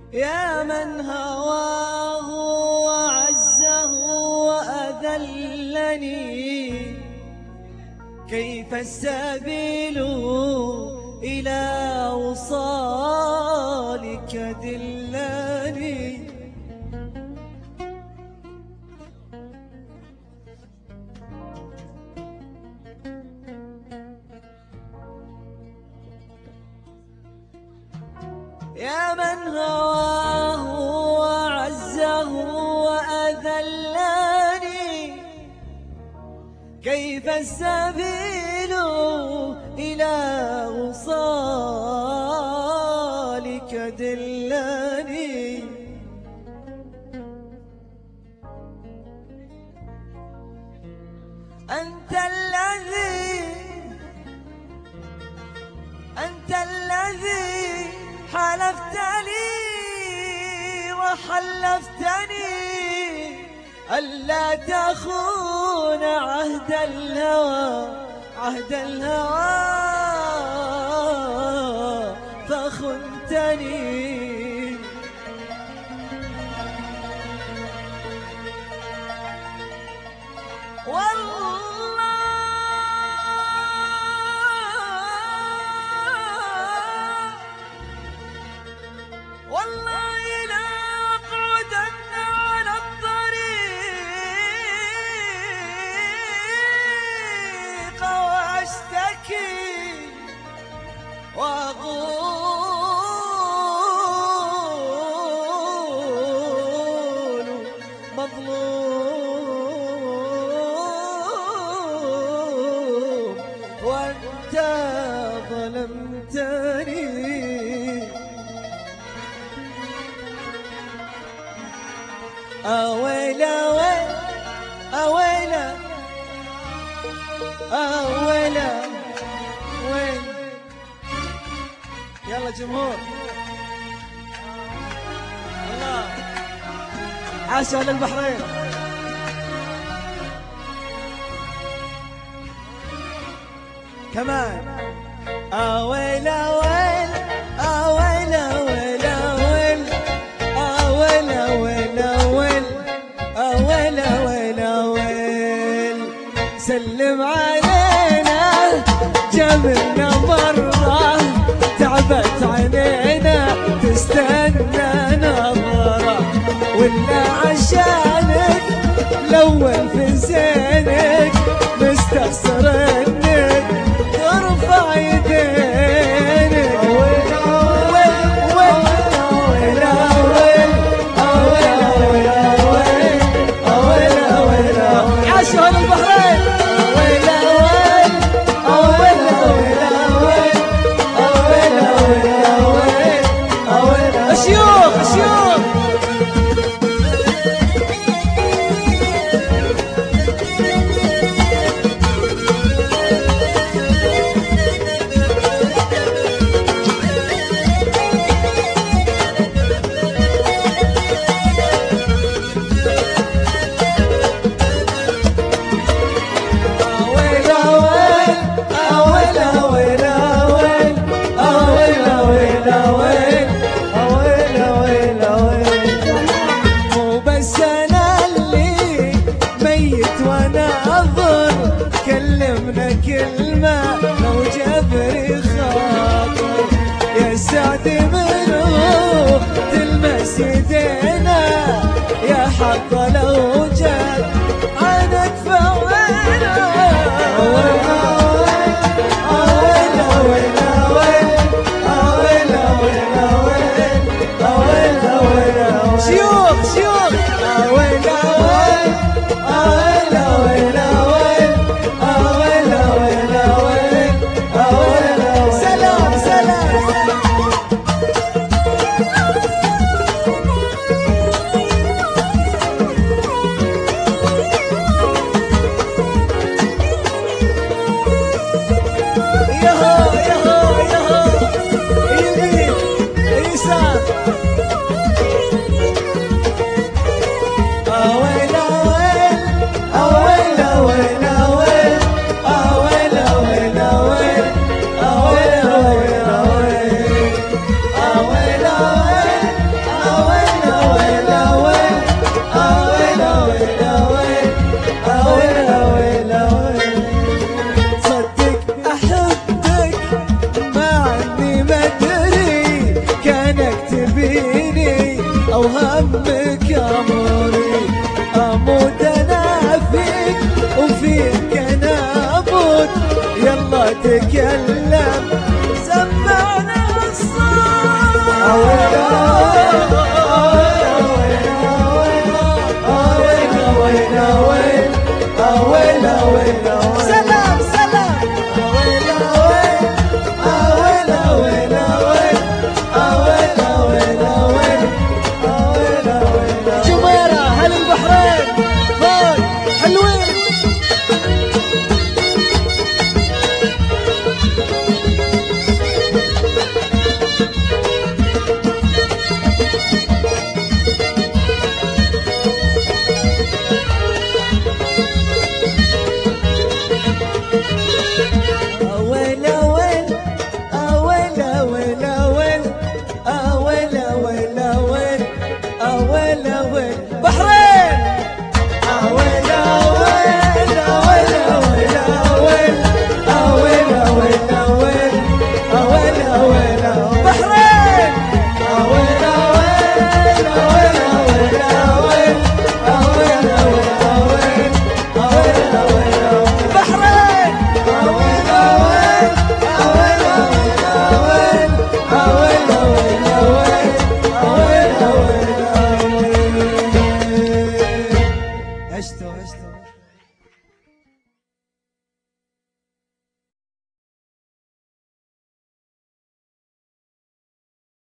يا من هواه وعزه وأذلني، كيف السبيل إلى وصالك دلني. يا من هواه وعزه وأذلني، كيف السبيل إلى وصالك دلني. أنت الذي حلفت لي وحلفتني ألا تخون عهد الهوى فخنتني. والله لأقعدن على الطريق وأشتكي وأقول مظلوم وأنت ظلمتني. أويلا أويلا أويلا وين؟ يلا جمهور الله، عاش أهل البحرين. كمان أويلا ويل أويلا ويلا ويل أويلا ويلا ويل أويلا ويلا ويل. سلم علينا جبلنا مرة، تعبت عينينا تستنى نظرة، ولا عشانك الأول في زينك مستخسر انك ترفع يدينك. عاشوا البحرين شيوخ شيوخ. كلمة لو جبري خاطر يا سعد منو تلمس يدينا، يا حظ لو جات عنك فوينا. شيوخ شيوخ تبيني او همك اموري، اموت انا فيك وفيك انا اموت. يلا تكلم